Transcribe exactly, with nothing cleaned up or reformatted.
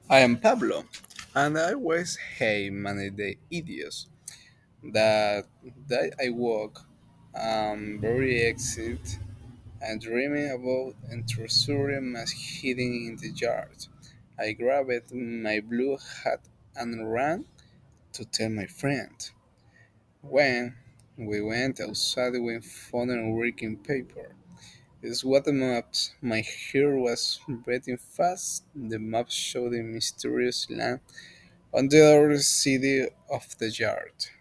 I am Pablo, and I always hate many the idiots that that I walk um, very exit and dreaming about introducing mass hidden in the yard. I grabbed my blue hat and ran to tell my friend. When we went outside with phone and working paper, it's what the maps. My hair was breathing fast. The map showed a mysterious land on the other side of the yard.